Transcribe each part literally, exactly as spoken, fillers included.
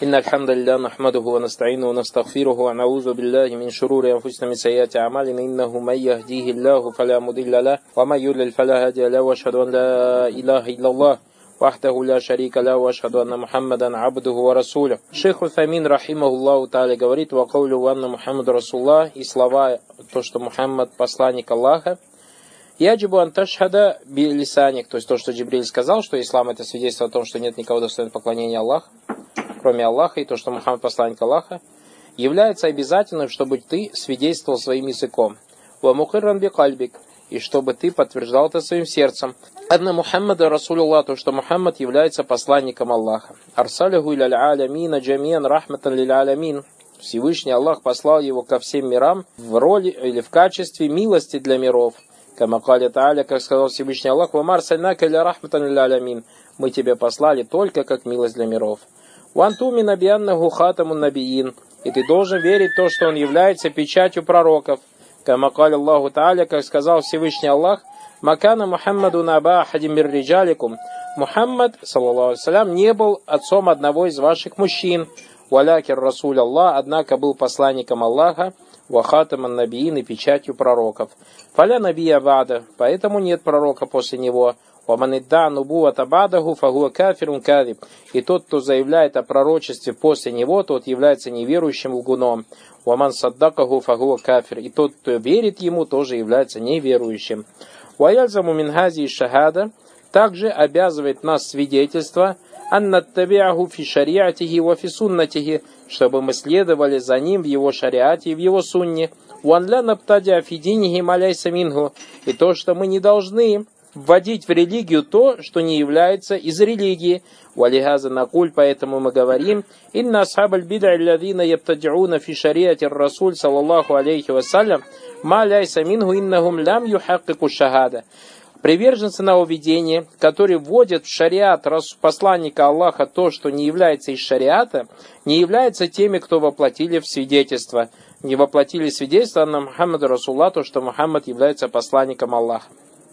إن الحمد لله نحمده ونستعينه ونستغفره ونعوذ بالله من شرور أنفسنا من سيئات أعمالنا إنه من يهديه الله فلا مضل له ومن يضلل فلا هادي له وأشهد أن لا إله إلا الله وحده لا شريك له وأشهد أن محمدا عبده ورسوله. Шейх Утhamин рахимахуллаху тааля говорит: «Ва каулю анна Мухаммад Расуллах», и слова, то, что Мухаммад посланник Аллаха, яджибу анташхада билисаник, то есть то, что Джибриль сказал, что ислам это свидетельство о том, что нет никого достойного поклонения Аллаху, кроме Аллаха, и то, что Мухаммад посланник Аллаха, является обязательным, чтобы ты свидетельствовал своим языком. Ва мухирран бикальбик, и чтобы ты подтверждал это своим сердцем. Анна Мухаммада Расулуллах, то, что Мухаммад является посланником Аллаха. Арсалиху иляль алямина джамиан рахматан лиль алямин. Всевышний Аллах послал его ко всем мирам в роли или в качестве милости для миров. Кама каля тааля, как сказал Всевышний Аллах: «Ва марсальнака илля рахматан лиль алямин». Мы тебя послали только как милость для миров. «Вантуми набианнаху хатамун набиин». И ты должен верить в то, что он является печатью пророков. Кама каля Аллаху тааля, как сказал Всевышний Аллах: «Макана Мухаммаду наба ахадим мир риджаликум». Мухаммад, саллаллаху алейхи ва саллям, не был отцом одного из ваших мужчин. «Валякир Расуль Аллах», однако был посланником Аллаха, «Вахатаман набиин», и печатью пророков. «Фаля набия бада», поэтому нет пророка после него. «Ваманидда нубуата бадаху фагуа кафирун кадиб». И тот, кто заявляет о пророчестве после него, тот является неверующим лгуном. «Ваман саддакаху фагуа кафир». И тот, кто верит ему, тоже является неверующим. «Ваяльзаму минхази шахада», также обязывает нас свидетельство, «аннаттабиаху фи шариатихи ва фи суннатихи», чтобы мы следовали за ним в его шариате и в его сунне. «Уанля наптадя фи динихи маляйса минху», и то, что мы не должны вводить в религию то, что не является из религии. «Валихаза накуль», поэтому мы говорим: «Инна асхабаль бид'а аллазина ябтади'уна фи шариати ар-расуль саллаллаху алейхи ва саллям ма ляйса минху иннахум лям юхаккику шахада». Приверженцы нововведения, которые вводят в шариат посланника Аллаха то, что не является из шариата, не являются теми, кто воплотили в свидетельство. Не воплотили свидетельство на Мухаммада Расулла, то, что Мухаммад является посланником Аллаха.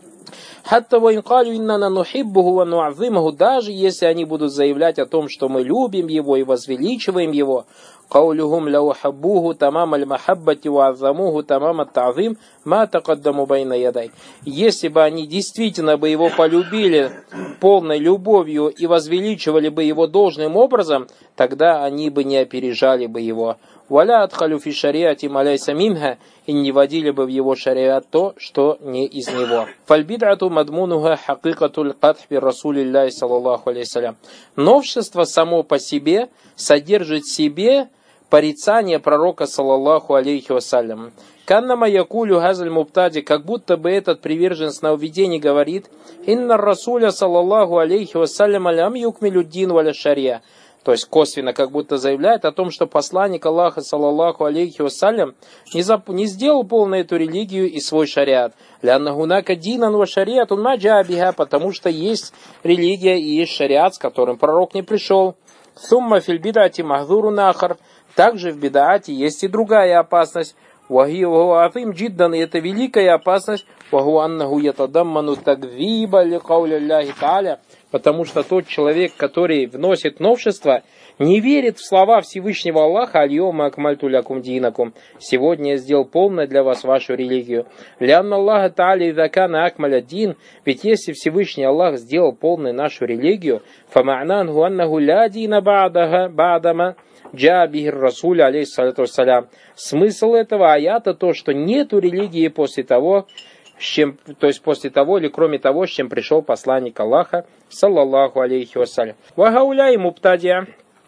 Хатта ва инкалю иннана нухиббуху ва ну'аззимуху, даже если они будут заявлять о том, что мы любим его и возвеличиваем его, каулюхум лау хаббуху тамам аль-махаббати ва аззамуху тамам ат-та'зим ма тақаддаму байна ядай. Если бы они действительно бы его полюбили полной любовью и возвеличивали бы его должным образом, тогда они бы не опережали бы его. «Валя адхалю фи шариати маляйса минха», и не водили бы в его шариат то, что не из него. «Фальбид'ату мадмунуха хакикатуль кадхби расулиллахи саллаллаху алейхи салям». Новшество само по себе содержит в себе порицание пророка саллаллаху алейхи вассалям. «Каннама якулю газаль мубтади», как будто бы этот приверженец нововведений говорит: «Инна расуля саллаллаху алейхи вассалям алям юкмилюддин валя шария». То есть косвенно как будто заявляет о том, что посланник Аллаха, саллаллаху алейхи вассалям, не, зап... не сделал полную эту религию и свой шариат. «Лянна гунака динан ва шариатун ма джаа биха», потому что есть религия и есть шариат, с которым пророк не пришел. «Сумма фил бидати махдуру нахар», также в бидаате есть и другая опасность. «Вахи ваху афим джиддан», и это великая опасность. «Ваху аннаху ятадамману тагвиба ли кауля Аллахи тааля», потому что тот человек, который вносит новшество, не верит в слова Всевышнего Аллаха: «Аль-йома акмальту лякум динакум», сегодня я сделал полной для вас вашу религию. «Лянна Аллаха тааля идакана акмаля дин», ведь если Всевышний Аллах сделал полной нашу религию, фама'нанху аннаху ля дина ба'даха ба'дама джаа бихир расуль алейхиссалату вассалям. Смысл этого аята то, что нету религии после того, с чем, то есть после того или кроме того, с чем пришел посланник Аллаха, саллаллаху алейхи вассалям. «Вагауляй мубтадия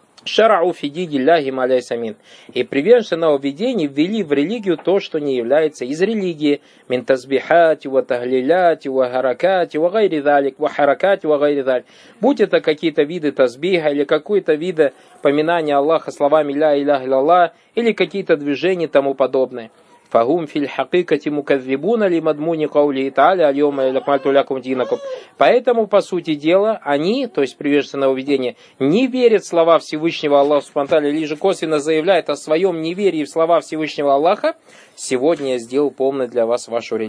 шарау фи диниллахи ма ляйса мин». И приверженцы нововведений ввели в религию то, что не является из религии. «Мин тазбихати ва тахлиляти ва харакати ва гайри залик ва харакати ва гайри залик». Будь это какие-то виды тазбиха или какие-то виды поминания Аллаха словами «Ля иляха илlallah», или какие-то движения и тому подобное. «Фагум филь хакикати муказзибуна ли мадмуни каули тааля аль-йома акмальту лякум динакум». Поэтому, по сути дела, они, то есть приверженцы нововведения, не верят в слова Всевышнего Аллаха субхану ва тааля, лишь косвенно заявляют о своем неверии в слова Всевышнего Аллаха: «Сегодня я сделал полной для вас вашу религию».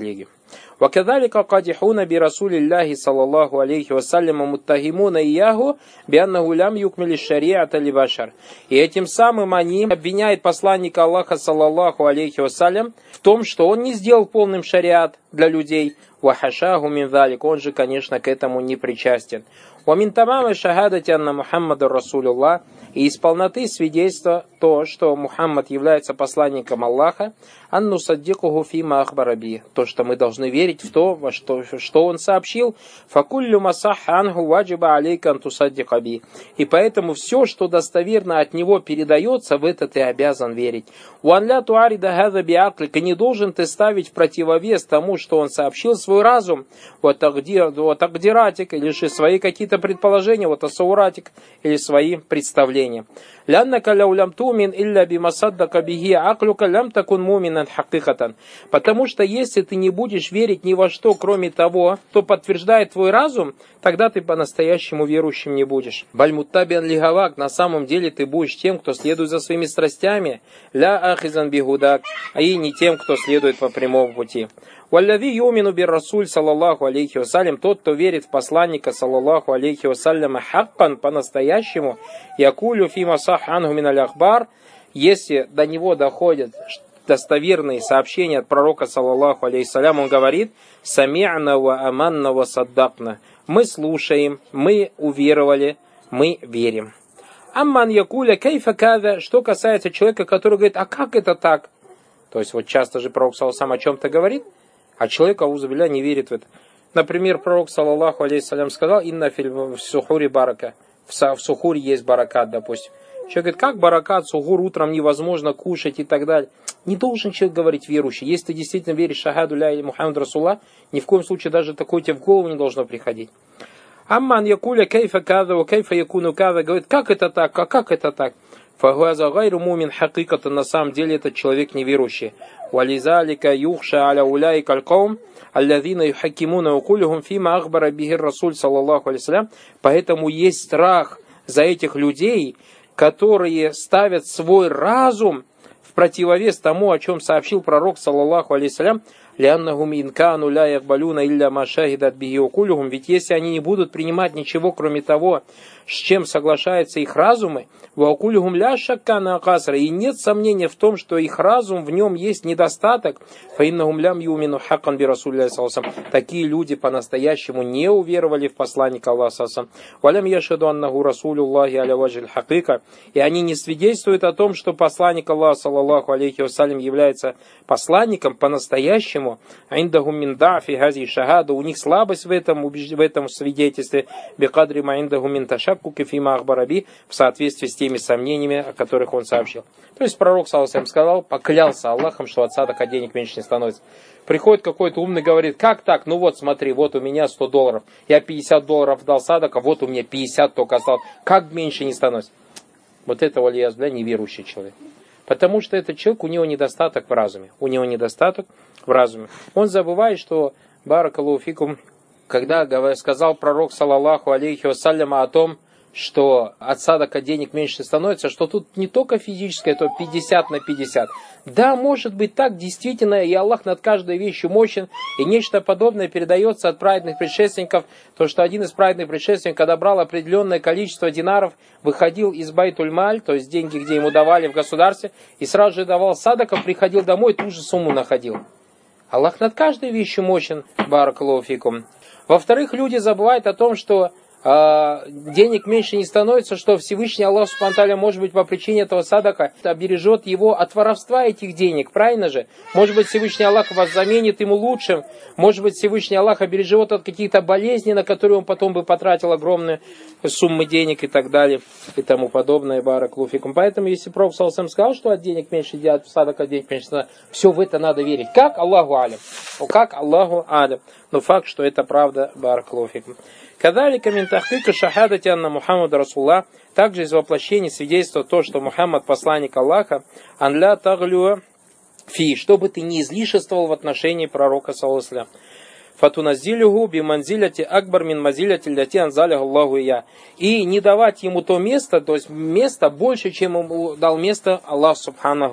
وَكَذَلِكَ قَادِحُونَ بِرَسُولِ اللَّهِ صلى الله عليه وسلم مُتَّهِمُونَ إِيَّاهُ بِأَنَّهُ لَمْ يُكْمِلِ الشَّرِيعَةَ لِبَشَرٍ. И этим самым они обвиняют посланника Аллаха саллаллаху алейхи вассалям в том, что он не сделал полным шариат для людей. وَحَشَاهُ مِنْ ذَلِكَ. Он же, конечно, к этому не причастен. وَمِنْ تَمَامِ شَهَادَةِ أَنَّ مُحَمَّدَ رَسُولُ اللَّهِ. И из полноты свидетельства то, что Мухаммад является посланником Аллаха, анну саддикуху фима ахбараби, то, что мы должны верить в то, во что, что он сообщил, факуллю масах анху ваджиба алейка анту саддикаби. И поэтому все, что достоверно от него передается, в это ты обязан верить. Уанля туарида хаза биаклика, не должен ты ставить в противовес тому, что он сообщил, свой разум, вот агдиратик, или же свои какие-то предположения, вот асауратик, или свои представления. Ляннака лаулям тумин илля бимасаддака бихи аклюка лям такун муминан хакикатан. Потому что если ты не будешь верить ни во что, кроме того, кто подтверждает твой разум, тогда ты по-настоящему верующим не будешь. Бальмуттабиан лигавак, на самом деле ты будешь тем, кто следует за своими страстями, ля ахизан бигудак, а и не тем, кто следует по прямому пути. Валлави юмину бир расуль саллаллаху алейхи вассалям, тот, кто верит в посланника саллаллаху алейхи вассаляма хаккан, по-настоящему, якулю фима сах анху миналь ахбар, если до него доходят достоверные сообщения от пророка саллаллаху алейхи вассалям, он говорит: сами'на ва аманна ва саддакна. Мы слушаем, мы уверовали, мы верим. Амман якуля кайфа када, что касается человека, который говорит: а как это так? То есть вот часто же пророк саллаллаху алейхи вассалям о чем-то говорит, а человек, аузу билля, не верит в это. Например, пророк, саллаллаху алейхи вассалям, сказал: инна фил сухури барака. В сухуре есть баракат, допустим. Человек говорит: как баракат, сухур утром невозможно кушать и так далее. Не должен человек говорить верующий. Если ты действительно веришь шахаду ля или Мухаммад Расулла, ни в коем случае даже такое тебе в голову не должно приходить. Амман якуля кайфа када, кайфа якуну када, говорит: как это так, а как это так? Фагуаза гайру мумин хакиката, на самом деле этот человек неверующий. Вализалика юхша аля уляй калькаум, аллазина юхакимуна укулюхум фима ахбара бихир расуль саллаллаху алейхи вассалям. Поэтому есть страх за этих людей, которые ставят свой разум в противовес тому, о чем сообщил пророк саллаллаху алейхи вассалям. Ляннахум инкану ля якбалюна илля ма шахидат бихи укулюхум. Ведь если они не будут принимать ничего, кроме того, с чем соглашаются их разумы, ваукулюхум ля шаккана акасра, и нет сомнения в том, что их разум, в нем есть недостаток, фаиннахум лям юмину хаккан би расулля саллаллаху алейхи вассалям. Такие люди по-настоящему не уверовали в посланника Аллаха саллаллаху алейхи вассалям. Валям яшаду аннаху расулюллахи аля ваджиль хакика. И они не свидетельствуют о том, что посланник Аллаха саллаллаху алейхи вассалям является посланником по-настоящему. Индахум мин да'фи хази шахада, у них слабость в этом, в этом свидетельстве, бикадри ма индахум мин ташаккуки фима ахбараби, в соответствии с теми сомнениями, о которых он сообщил. То есть пророк саллаллаху алейхи вассалям сказал, поклялся Аллахом, что от садака денег меньше не становится. Приходит какой-то умный, говорит: как так? Ну вот смотри, вот у меня сто долларов, я пятьдесят долларов дал садака, вот у меня пятьдесят только осталось. Как меньше не становится? Вот это, валияз билля, неверующий человек. Потому что этот человек, у него недостаток в разуме. У него недостаток в разуме. Он забывает, что, баракаллаху фикум, когда сказал пророк, саллаллаху алейхи вассаляма, о том, что от садака денег меньше становится, что тут не только физическое, то пятьдесят на пятьдесят. Да, может быть так, действительно, и Аллах над каждой вещью мощен, и нечто подобное передается от праведных предшественников, то, что один из праведных предшественников, когда брал определенное количество динаров, выходил из байтуль-маль, то есть деньги, где ему давали в государстве, и сразу же давал садака, приходил домой, ту же сумму находил. Аллах над каждой вещью мощен, баракаллаху фикум. Во-вторых, люди забывают о том, что Uh, денег меньше не становится, что Всевышний Аллах субхану ва тааля, может быть, по причине этого садака обережет его от воровства этих денег, правильно же? Может быть, Всевышний Аллах вас заменит ему лучшим, может быть, Всевышний Аллах обережет от каких-то болезней, на которые он потом бы потратил огромные суммы денег и так далее, и тому подобное, баракаллаху фикум. Поэтому, если пророк саллаллаху алейхи вассалям сказал, что от денег меньше делать, в садака денег меньше становится, все в это надо верить. Как? Аллаху алям. Как? Аллаху алям. Но факт, что это правда, баракаллаху фикум. Кадалика мин тахкика шахадати анна Мухаммад Расулла, также из воплощения свидетельства то, что Мухаммад посланник Аллаха, анля таглюа фи, чтобы ты не излишествовал в отношении пророка саллаллаху алейхи ва саллям. Фатуназилюху би манзиляти акбар мин манзиляти ляти анзаляху Аллаху ия. И не давать ему то место, то есть место больше, чем ему дал место Аллах субханаху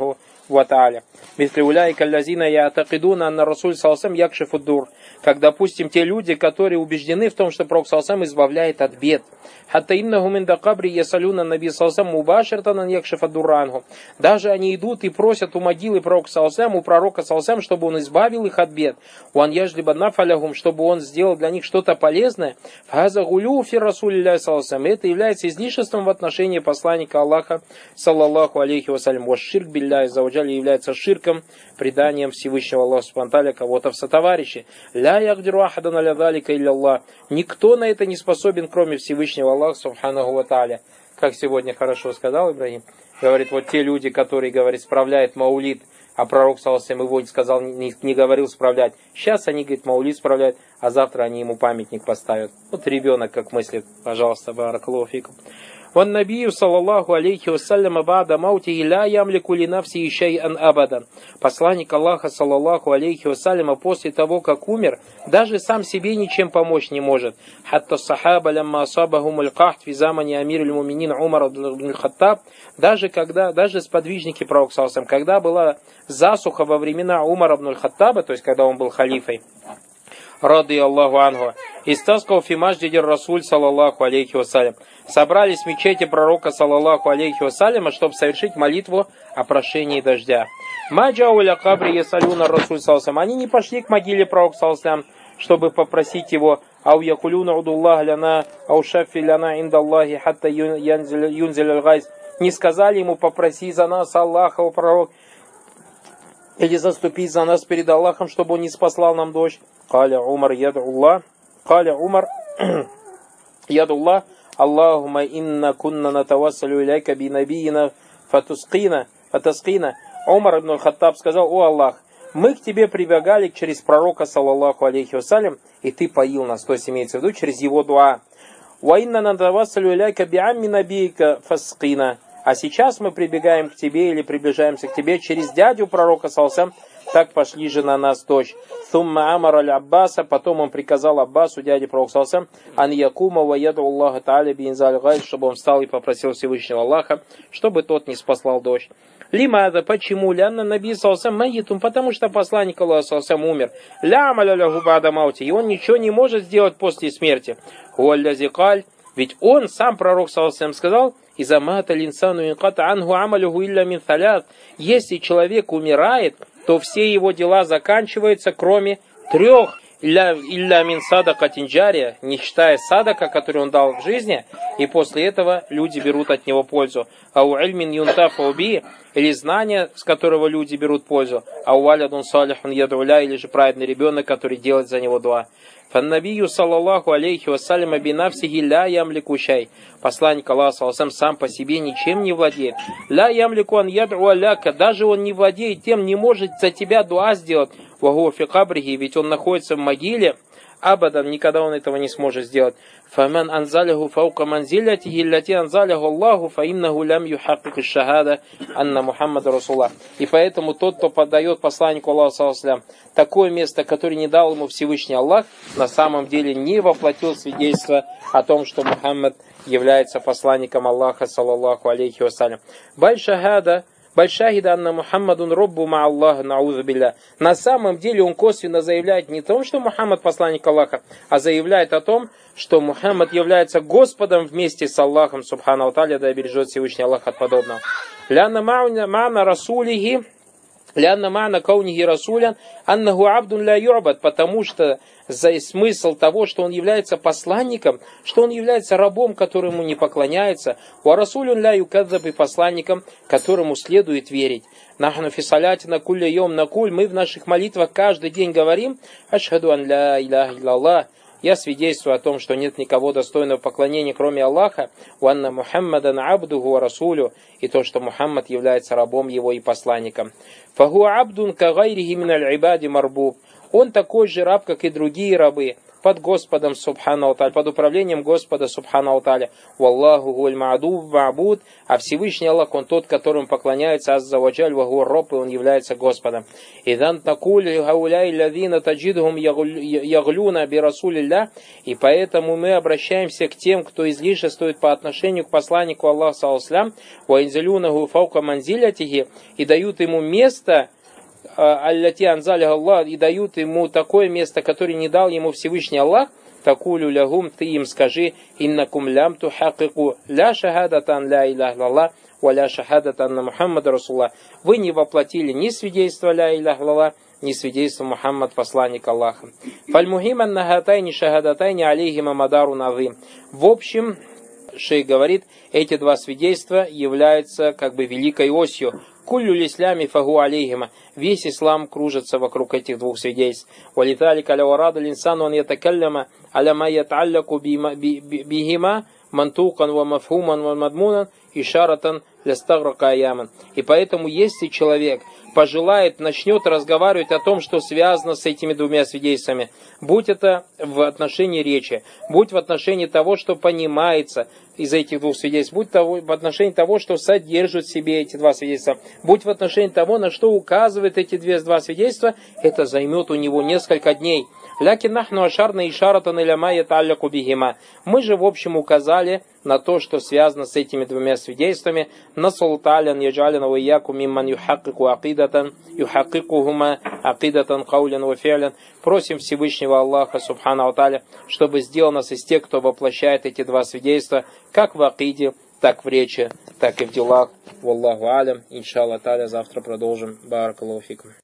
ва тааля. Мисли уляйка лазина яатакидуна анна расуль салсам якшифу дур. Как, допустим, те люди, которые убеждены в том, что пророк салсам избавляет от бед. Хатта иннаху мин дакабри ясалюна наби салсам мубаширтан якшифа дурангу. Даже они идут и просят у могилы пророка салсам, у пророка салсам, чтобы он избавил их от бед. Уан яжлиба нафалягум, чтобы он сделал для них что-то полезное. Фаза гулю фи расулилля салсам. Это является излишеством в отношении посланника Аллаха, саллаллаху алейхи вассалям. Ваш ширк билля изауджали является ширком, преданием Всевышнего Аллаха субхану кого-то в сотоварищи. Ля ягдиру ахадан аля далика илля Аллах. Никто на это не способен, кроме Всевышнего Аллаха субхану ва тааля. Как сегодня хорошо сказал Ибрагим. Говорит, вот те люди, которые, говорит, справляют маулид, а пророк саллаллаху алейхи его сказал, не, не говорил справлять. Сейчас они, говорит, маулид справляют, а завтра они ему памятник поставят. Вот ребенок как мыслит. Пожалуйста, баракаллаху фикум. Ван набию саллаллаху алейхи вассалям ба'да маутихи ля ямлику ли нафсихи шай'ан абадан. Посланник Аллаха саллаллаху алейхи вассалям после того, как умер, даже сам себе ничем помочь не может. Хатта сахаба лямма асабахум аль-кахт фи замани амир аль-муминин Умар ибн аль-Хаттаб. Даже когда, даже сподвижники пророка саллаллаху алейхи вассалям, когда была засуха во времена Умара ибн аль-Хаттаба, то есть когда он был халифой, ради Аллаху ангу, истаскал фи мадждиди расуль саллаллаху алейхи вассалям. Собрались в мечети пророка саллаллаху алейхи вассаляма, чтобы совершить молитву о прошении дождя. Маджауля кабри ясалюна расуль саллаллаху. Они не пошли к могиле пророка саллаллаху, чтобы попросить его ау якулюна удуллах ляна ау шафи ляна индаллахи хатта юнзиль аль-гайз. Не сказали ему: попроси за нас Аллаха, о пророк, или заступись за нас перед Аллахом, чтобы он не спаслал нам дождь. Каля Умар ядуллах, Каля Умар ядуллах, Аллахума инна кунна натавассалю иляйка би набиина фатускина, фатаскина. Умар ибн аль-Хаттаб сказал: о Аллах, мы к тебе прибегали через пророка саллаллаху алейхи вассалям, и ты поил нас, то есть имеется в виду через его дуа. Ва инна натавассалю иляйка би амми набийка фаскина. А сейчас мы прибегаем к тебе или приближаемся к тебе через дядю пророка саллаллаху, так пошли же на нас дождь. Сумма амар аль-Аббаса, потом он приказал Аббасу, дяде пророка саллаллаху, ан якума ва яду Аллаха тааля би инзаль гайз, чтобы он встал и попросил Всевышнего Аллаха, чтобы тот не спаслал дождь. Лимада, почему? Лянна наби саллаллаху майитум, потому что посланник Аллаха саллаллаху умер. Ля амаля лаху ба'да маути, и он ничего не может сделать после смерти. Хуаллязи каль, ведь он, сам пророк саллаллаху сказал: «Иза мата линсану инката анху амалюху илля мин салят». Если человек умирает, то все его дела заканчиваются, кроме трех. Илля мин садака тинджария, не считая садака, который он дал в жизни, и после этого люди берут от него пользу. Ау ильмин юнтафа уби, или знание, с которого люди берут пользу. Ау валядун салихун ядуля, или же праведный ребенок, который делает за него дуа. Фаннабию саллаллаху алейхи вассалям бинавсихи ля ямлику шай. Посланник Аллаха саллаллаху сам по себе ничем не владеет. Ля ямлику ан яд'у аляка, даже он не владеет тем, не может за тебя дуа сделать. Вагу фи кабрихи, ведь он находится в могиле. Абадан, никогда он этого не сможет сделать. Фаман анзаляху фаука манзилятихи лати анзаляху Аллаху фаиннаху лям юхакик шахада анна Мухаммада Расулах. И поэтому тот, кто поддает посланнику Аллаха саллаллаху такое место, которое не дал ему Всевышний Аллах, на самом деле не воплотил свидетельство о том, что Мухаммад является посланником Аллаха саллаллаху алейхи вассалям. Баль шахада, баль шахида анна Мухаммадун роббу ма Аллаха наузу билля. На самом деле он косвенно заявляет не о том, что Мухаммад посланник Аллаха, а заявляет о том, что Мухаммад является Господом вместе с Аллахом субхану тааля, да бережет Всевышний Аллах от подобного. Лянна ма'на расулихи, лянна ма'на каунихи расулян, аннаху абдун ля ю'бад, потому что за смысл того, что он является посланником, что он является рабом, которому не поклоняется, у расулюн ля юкадзаб, и посланником, которому следует верить. Нахну фи салятина кулля йом накуль, мы в наших молитвах каждый день говорим: ашхаду ан ля иляха илляллах, я свидетельствую о том, что нет никого достойного поклонения, кроме Аллаха, уанна Мухаммадан абдуху ва расулю, и то, что Мухаммад является рабом его и посланником. Фаху абдун ка гайрихи мин аль-ибади марбуб, он такой же раб, как и другие рабы. под Господом Субхану Тааля, под управлением Господа Субхану Тааля. Валлаху гуль ма'дуб ма'буд, а Всевышний Аллах, он тот, которому поклоняется Азза ваджаль, вагу роб, и он является Господом. Идан такуль гауляй лавина таджидхум яглюна би расулилля, и поэтому мы обращаемся к тем, кто излишествует по отношению к посланнику Аллаха саллаллаху алейхи ва саллям, ва инзалюнаху фаука манзилятихи, и дают ему место, аллати анзаля Аллах, и дают ему такое место, которое не дал ему Всевышний Аллах. Такулю лягум, ты им скажи, иннакум лям тухакику ля шахадатан ля илях лаллах, ва ля шахадатан на Мухаммада Расулла. Вы не воплотили ни свидетельство ля илях лаллах, ни свидетельство Мухаммад, посланник Аллаха. Фальмухиман нахатайни шахадатайни алейхима мадару назим. В общем, шейх говорит, эти два свидетельства являются как бы великой осью. Куллю лислями фагу алейхима. Весь ислам кружится вокруг этих двух свидетельств. Валиталика лаварада линсану он ятакалляма аляма яталляку бихима мантукан ва мафхуман ва мадмунан ишаратан лястаграка аяман. И поэтому, если человек пожелает, начнет разговаривать о том, что связано с этими двумя свидетельствами, будь это в отношении речи, будь в отношении того, что понимается из этих двух свидетельств, будь того, в отношении того, что содержат в себе эти два свидетельства, будь в отношении того, на что указывают эти две, два свидетельства, это займет у него несколько дней. Лякин нахну ашарна ишаратан иляма яталляку бихима. Мы же в общем указали на то, что связано с этими двумя свидетельствами. Насаллу та'алян яджалина ва ияку мимман юхакику акидатан, юхакикухума акидатан каулян ва фи'лян. Просим Всевышнего Аллаха Субхану Тааля, чтобы сделал нас из тех, кто воплощает эти два свидетельства, как в акиде, так в речи, так и в делах. Валлаху алям. Иншаллах та'аля, завтра продолжим. Баракаллаху фикум.